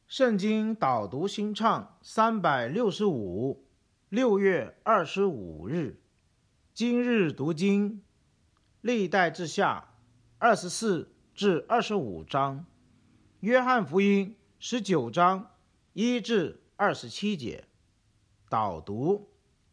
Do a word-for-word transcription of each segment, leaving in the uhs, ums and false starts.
圣经导读新唱三百六十五，六月二十五日，今日读经，历代志下二十四至二十五章，约翰福音十九章一至二十七节。导读：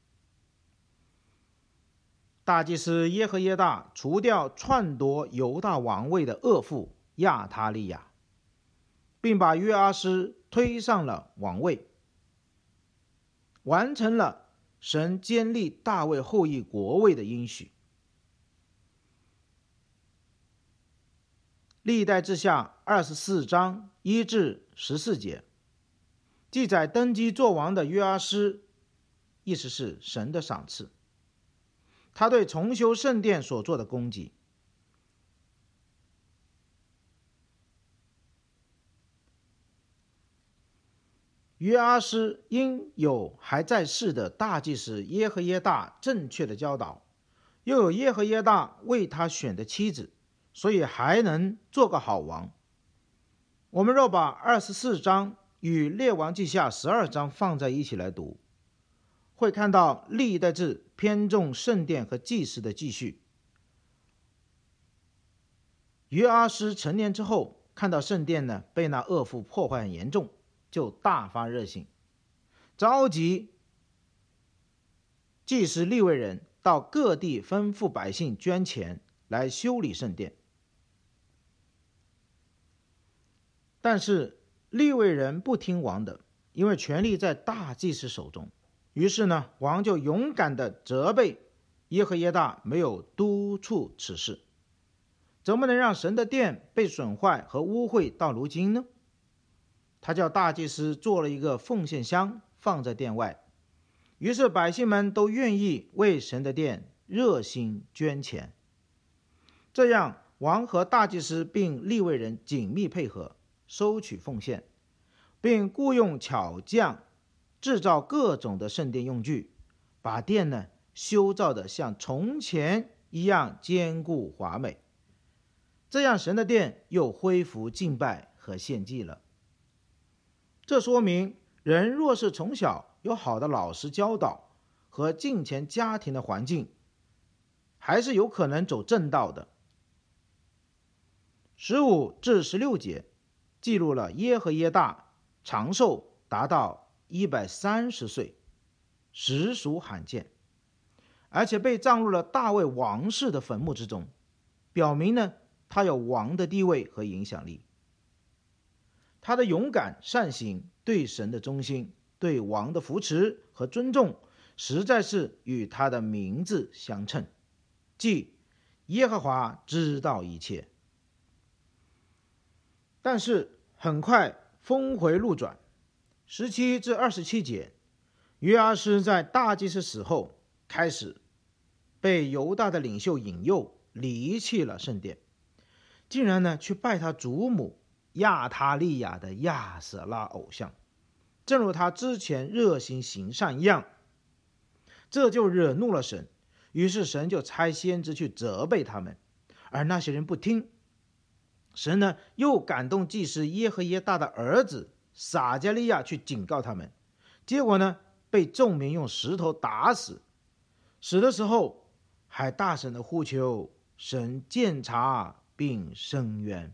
大祭司耶和耶大除掉篡夺犹大王位的恶妇亚他利亚，并把约阿施推上了王位，完成了神建立大卫后裔国位的应许。历代志下二十四章一至十四节记载登基作王的约阿施，意思是神的赏赐，他对重修圣殿所做的功绩。约阿施因有还在世的大祭司耶和耶大正确的教导，又有耶和耶大为他选的妻子，所以还能做个好王。我们若把二十四章与列王记下十二章放在一起来读，会看到历代志偏重圣殿和祭司的继续。约阿施成年之后，看到圣殿呢被那恶妇破坏很严重，就大发热心，召集祭司利未人到各地吩咐百姓捐钱来修理圣殿。但是利未人不听王的，因为权力在大祭司手中。于是呢，王就勇敢地责备耶和耶大没有督促此事，怎么能让神的殿被损坏和污秽到如今呢？他叫大祭司做了一个奉献箱放在殿外，于是百姓们都愿意为神的殿热心捐钱。这样，王和大祭司并利未人紧密配合，收取奉献，并雇用巧匠制造各种的圣殿用具，把殿呢修造得像从前一样坚固华美。这样神的殿又恢复敬拜和献祭了。这说明人若是从小有好的老师教导和敬虔家庭的环境，还是有可能走正道的。十五至十六节记录了耶和耶大长寿达到一百三十岁，实属罕见，而且被葬入了大卫王室的坟墓之中，表明呢他有王的地位和影响力。他的勇敢善行，对神的忠心，对王的扶持和尊重，实在是与他的名字相称，即耶和华知道一切。但是很快峰回路转，十七至二十七节，约阿施在大祭司死后，开始被犹大的领袖引诱，离弃了圣殿，竟然呢去拜他祖母亚他利亚的亚舍拉偶像，正如他之前热心行善一样。这就惹怒了神，于是神就差先知去责备他们，而那些人不听。神呢又感动祭司耶和耶大的儿子撒迦利亚去警告他们，结果呢被众民用石头打死，死的时候还大声的呼求神鉴察并伸冤。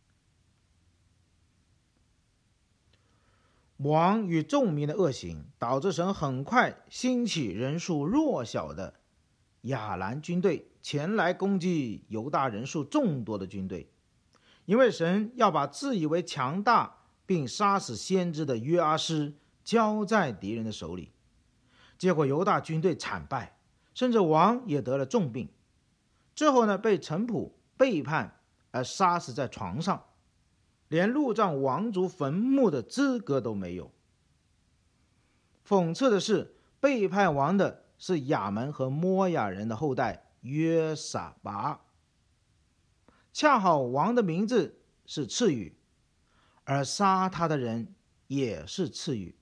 王与众民的恶行，导致神很快兴起人数弱小的亚兰军队前来攻击犹大人数众多的军队，因为神要把自以为强大并杀死先知的约阿施交在敌人的手里。结果犹大军队惨败，甚至王也得了重病，最后呢被臣仆背叛而杀死在床上，连入葬王族坟墓的资格都没有。讽刺的是，背叛王的是亚门和摩亚人的后代约撒拔，恰好王的名字是赐予，而杀他的人也是赐予。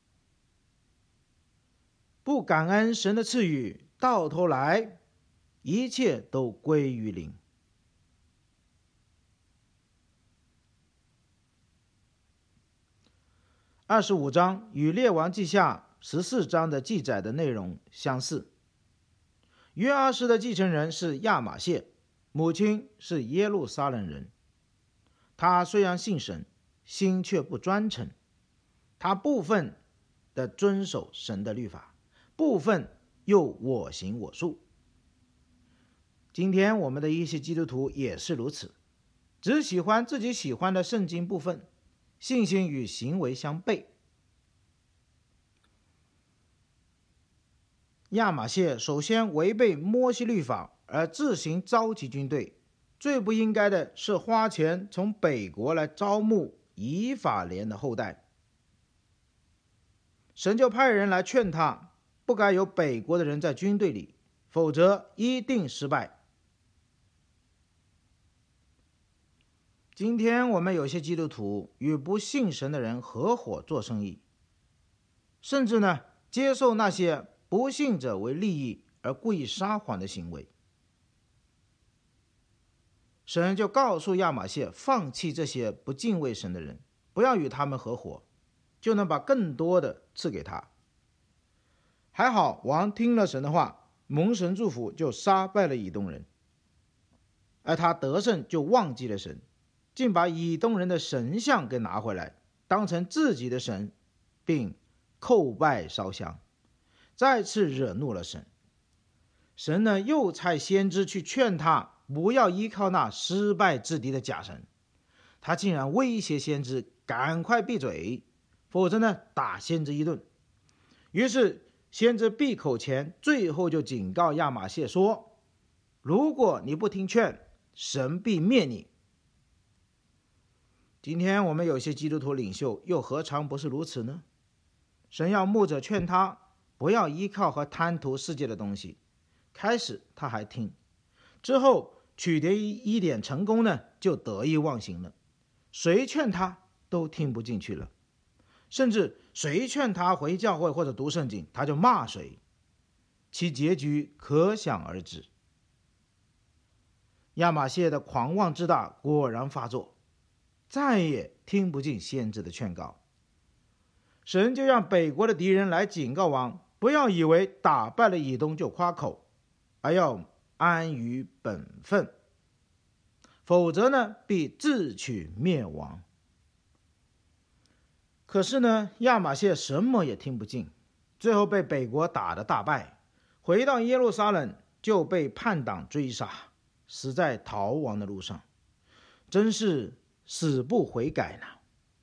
不感恩神的赐予，到头来一切都归于零。 二十五章与列王记下十四章的记载的内容相似。约阿施的继承人是亚玛谢，母亲是耶路撒冷人。他虽然信神，心却不专诚。他部分的遵守神的律法，部分又我行我素。今天我们的一些基督徒也是如此，只喜欢自己喜欢的圣经部分，信心与行为相悖。亚玛谢首先违背摩西律法而自行召集军队，最不应该的是花钱从北国来招募以法莲的后代。神就派人来劝他，不该有北国的人在军队里，否则一定失败。今天我们有些基督徒与不信神的人合伙做生意，甚至呢接受那些不信者为利益而故意撒谎的行为。神就告诉亚玛谢放弃这些不敬畏神的人，不要与他们合伙，就能把更多的赐给他。还好王听了神的话，蒙神祝福，就杀败了以东人，而他得胜就忘记了神，竟把以东人的神像给拿回来，当成自己的神，并叩拜烧香，再次惹怒了神。神呢，又差先知去劝他不要依靠那失败之敌的假神，他竟然威胁先知赶快闭嘴，否则呢打先知一顿。于是先知闭口前最后就警告亚玛谢说，如果你不听劝，神必灭你。今天我们有些基督徒领袖又何尝不是如此呢？神要牧者劝他不要依靠和贪图世界的东西，开始他还听，之后取得一点成功呢，就得意忘形了，谁劝他都听不进去了，甚至谁劝他回教会或者读圣经，他就骂谁，其结局可想而知。亚玛谢的狂妄之大果然发作，再也听不进先知的劝告。神就让北国的敌人来警告王，不要以为打败了以东就夸口，而要安于本分，否则呢必自取灭亡。可是呢亚玛谢什么也听不进，最后被北国打得大败，回到耶路撒冷就被叛党追杀，死在逃亡的路上，真是死不悔改呢。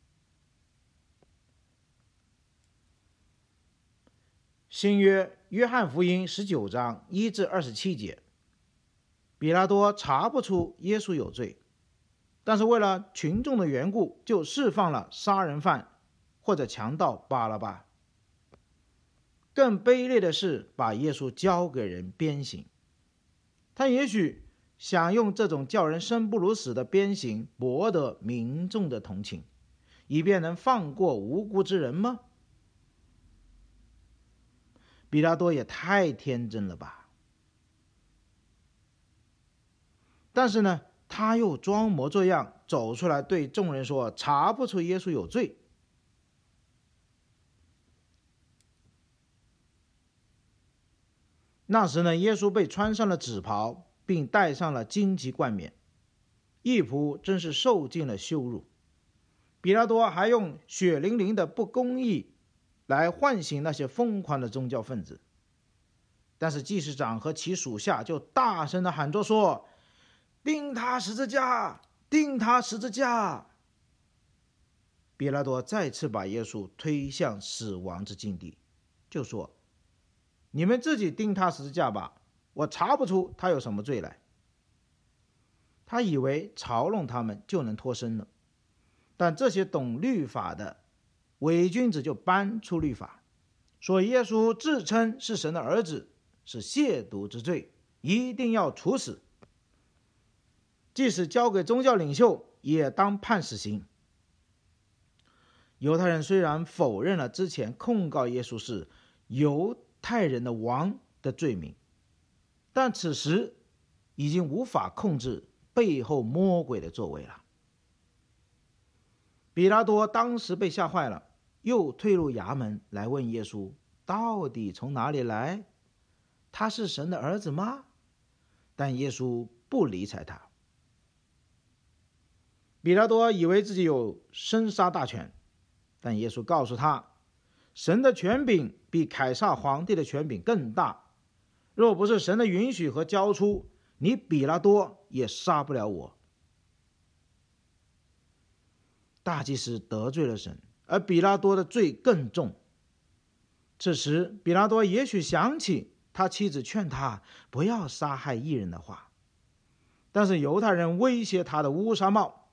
新约约翰福音十九章一至二十七节，比拉多查不出耶稣有罪，但是为了群众的缘故，就释放了杀人犯或者强盗巴拉巴。更卑劣的是把耶稣交给人鞭刑。他也许想用这种叫人生不如死的鞭刑博得民众的同情，以便能放过无辜之人吗？比拉多也太天真了吧。但是呢他又装模作样走出来对众人说，查不出耶稣有罪。那时呢耶稣被穿上了紫袍，并戴上了荆棘冠冕，义仆真是受尽了羞辱。比拉多还用血淋淋的不公义来唤醒那些疯狂的宗教分子，但是祭司长和其属下就大声地喊着说，钉他十字架，钉他十字架。比拉多再次把耶稣推向死亡之境地，就说，你们自己钉他十字架吧，我查不出他有什么罪来。他以为嘲弄他们就能脱身了，但这些懂律法的伪君子就搬出律法，说耶稣自称是神的儿子，是亵渎之罪，一定要处死，即使交给宗教领袖也当判死刑。犹太人虽然否认了之前控告耶稣是犹太人的王的罪名，但此时已经无法控制背后魔鬼的作为了。比拉多当时被吓坏了， 又退入衙门来问耶稣到底从哪里来，他是神的儿子吗？但耶稣不理睬他。比拉多以为自己有生杀大权，但耶稣告诉他，神的权柄比凯撒皇帝的权柄更大，若不是神的允许和交出，你比拉多也杀不了我。大祭司得罪了神，而比拉多的罪更重。此时比拉多也许想起他妻子劝他不要杀害义人的话，但是犹太人威胁他的乌纱帽。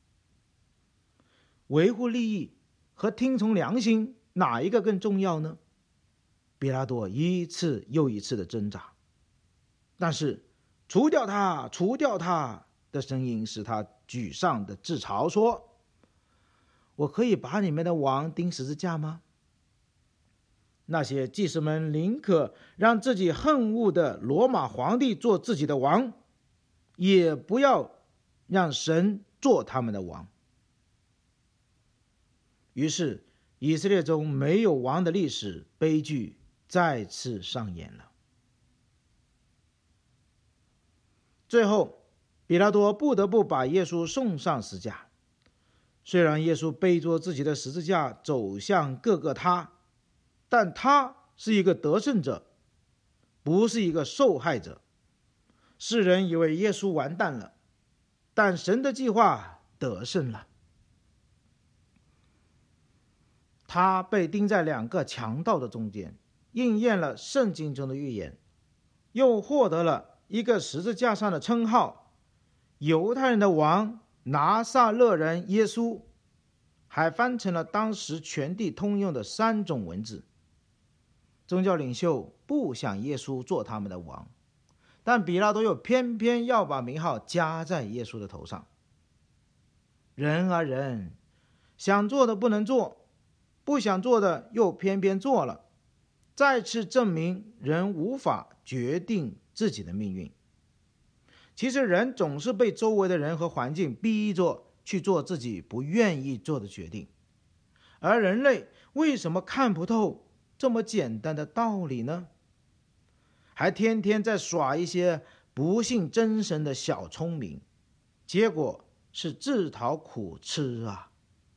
维护利益和听从良心，哪一个更重要呢？比拉多一次又一次的挣扎，但是除掉他，除掉他的声音使他沮丧的自嘲说，我可以把你们的王钉十字架吗？那些祭司们宁可让自己恨恶的罗马皇帝做自己的王，也不要让神做他们的王。于是以色列中没有王的历史悲剧再次上演了。最后比拉多不得不把耶稣送上十字架。虽然耶稣背着自己的十字架走向各个他，但他是一个得胜者，不是一个受害者。世人以为耶稣完蛋了，但神的计划得胜了。他被钉在两个强盗的中间，应验了圣经中的预言，又获得了一个十字架上的称号，犹太人的王拿撒勒人耶稣，还翻成了当时全地通用的三种文字。宗教领袖不想耶稣做他们的王，但比拉多又偏偏要把名号加在耶稣的头上。人啊人，想做的不能做，不想做的又偏偏做了，再次证明人无法决定自己的命运。其实人总是被周围的人和环境逼着去做自己不愿意做的决定，而人类为什么看不透这么简单的道理呢？还天天在耍一些不信真神的小聪明，结果是自讨苦吃啊！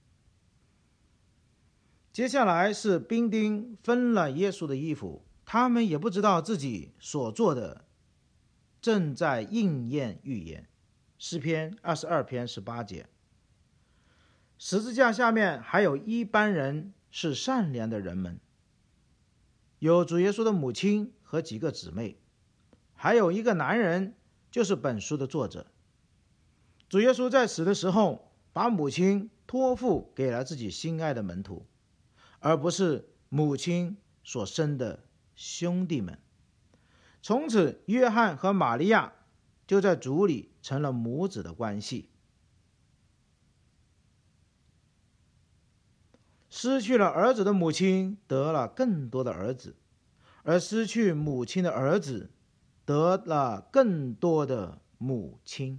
接下来是兵丁分了耶稣的衣服，他们也不知道自己所做的正在应验预言。诗篇二十二篇十八节。十字架下面还有一般人是善良的人们，有主耶稣的母亲和几个姊妹，还有一个男人，就是本书的作者。主耶稣在死的时候，把母亲托付给了自己心爱的门徒，而不是母亲所生的兄弟们。从此约翰和玛利亚就在主里成了母子的关系。失去了儿子的母亲得了更多的儿子，而失去母亲的儿子得了更多的母亲。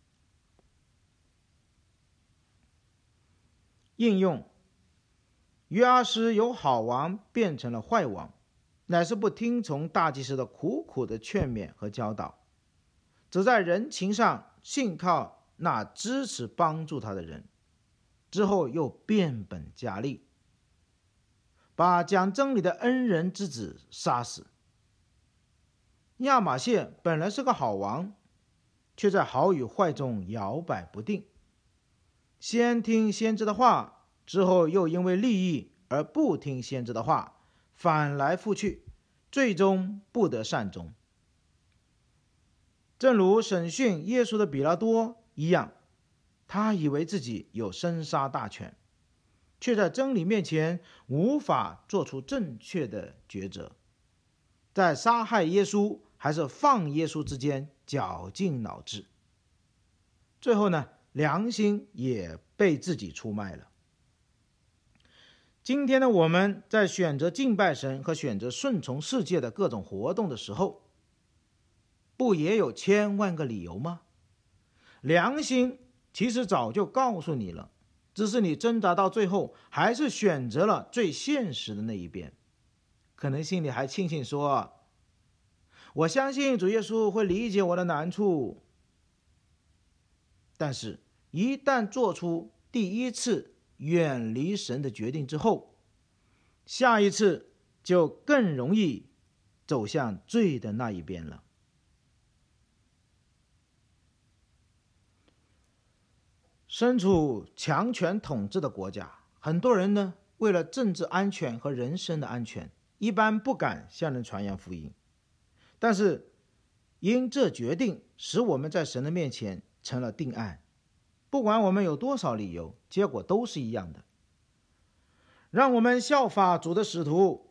应用：约阿施由好王变成了坏王，乃是不听从大祭司的苦苦的劝勉和教导，只在人情上信靠那支持帮助他的人，之后又变本加厉，把讲真理的恩人之子杀死。亚玛谢本来是个好王，却在好与坏中摇摆不定，先听先知的话，之后又因为利益而不听先知的话，反来覆去，最终不得善终。正如审讯耶稣的比拉多一样，他以为自己有生杀大权，却在真理面前无法做出正确的抉择，在杀害耶稣还是放耶稣之间绞尽脑汁。最后呢，良心也被自己出卖了。今天的我们在选择敬拜神和选择顺从世界的各种活动的时候，不也有千万个理由吗？良心其实早就告诉你了， 只是你挣扎到最后，还是选择了最现实的那一边。可能心里还庆幸说，我相信主耶稣会理解我的难处。但是一旦做出第一次远离神的决定之后，下一次就更容易走向罪的那一边了。身处强权统治的国家，很多人呢，为了政治安全和人身的安全，一般不敢向人传扬福音。但是因这决定，使我们在神的面前成了定案。不管我们有多少理由，结果都是一样的。让我们效法主的使徒，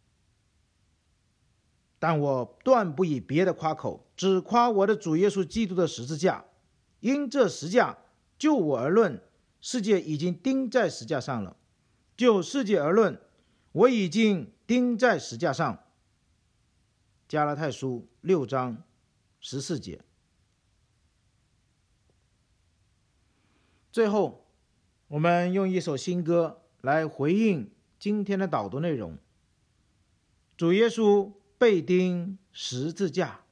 但我断不以别的夸口，只夸我的主耶稣基督的十字架。因这十架，就我而论，世界已经钉在十架上了；就世界而论，我已经钉在十架上。加拉太书六章十四节。最后，我们用一首新歌来回应今天的导读内容。主耶稣被钉十字架。